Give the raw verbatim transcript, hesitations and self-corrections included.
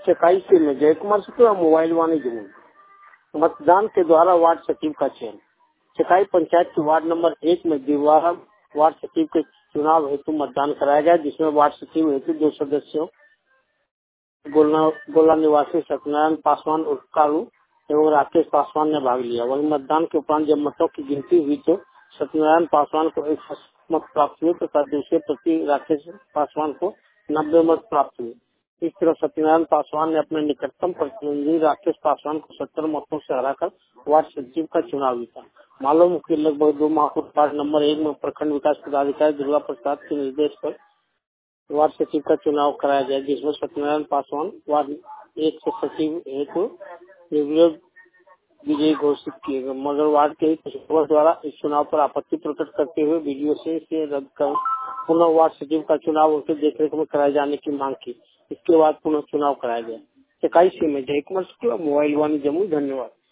चकाई से में जय कुमार शुक्ला मोबाइल वाणी जमुई। मतदान के द्वारा वार्ड सचिव का चयन। चकाई पंचायत के वार्ड नंबर एक में दोबारा वार्ड सचिव के चुनाव हेतु मतदान कराया गया, जिसमें वार्ड सचिव हेतु दो सदस्यों गोला, गोला निवासी सत्यनारायण पासवान उर्फ कालू एवं राकेश पासवान ने भाग लिया। वहीं मतदान के उपरांत जब मतों की गिनती हुई तो सत्यनारायण पासवान को एक मत प्राप्त हुए तथा दूसरे प्रति राकेश पासवान को नब्बे मत प्राप्त हुए। इस तरह सत्यनारायण पासवान ने अपने निकटतम प्रतिद्वंदी राकेश पासवान को सत्तर मतों से हराकर वार्ड सचिव का चुनाव जीता। मालूम की लगभग दो माह पूर्व वार्ड नंबर एक में प्रखंड विकास पदाधिकारी दुर्गा प्रसाद के निर्देश पर वार्ड सचिव का चुनाव कराया गया, जिसमें सत्यनारायण पासवान वार्ड एक से सचिव हेतु निर्विरोध विजयी घोषित किए गए, मगर वार्ड के ही कुछ लोगों द्वारा इस चुनाव पर आपत्ति प्रकट करते हुए वीडियो से इसे रद्द कर पुनः वार्ड सचिव का चुनाव उनके देखरेख में कराए जाने की मांग की। इसके बाद पुनः चुनाव कराया गया। चकाई से में जय कुमार शुक्ला मोबाइल वाणी जमुई। धन्यवाद।